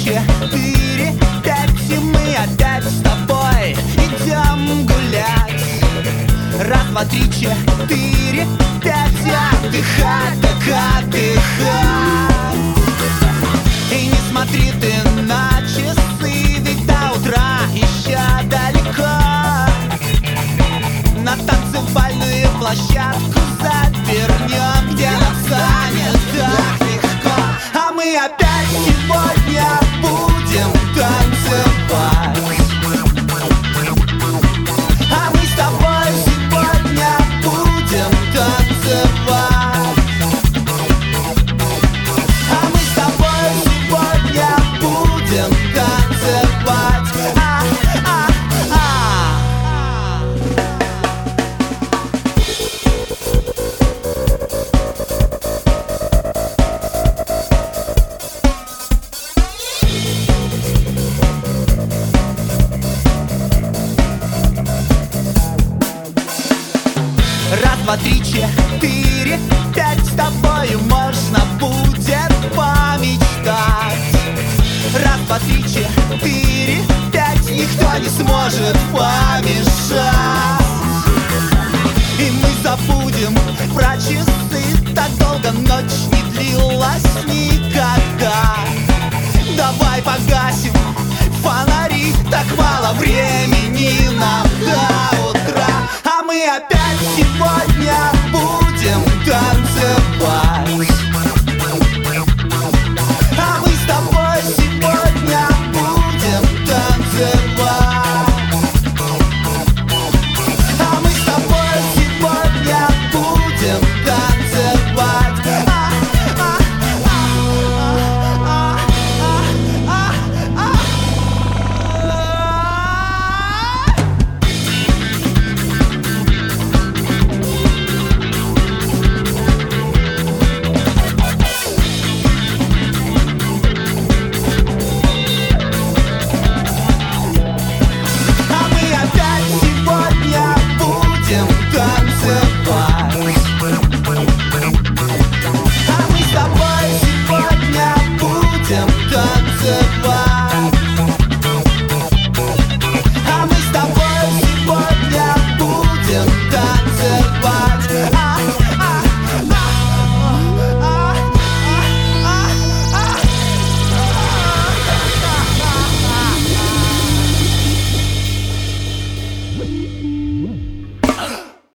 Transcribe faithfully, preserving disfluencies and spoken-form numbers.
четыре, пять, и мы опять с тобой идем гулять. Раз, два, три, четыре, пять, отдыхать, так отдыхать. И не смотри ты на часы, ведь до утра еще далеко. На танцевальную площадку завернем, где нам станет так легко. А мы опять сегодня будем танцевать. А мы с тобой сегодня будем танцевать. А мы с тобой сегодня будем танцевать. А, а, а. Раз, два, три, четыре, пять, с тобою можно будет помечтать. Раз, два, три, четыре, пять, никто не сможет помешать. И мы забудем про часы, так долго ночь не длилась.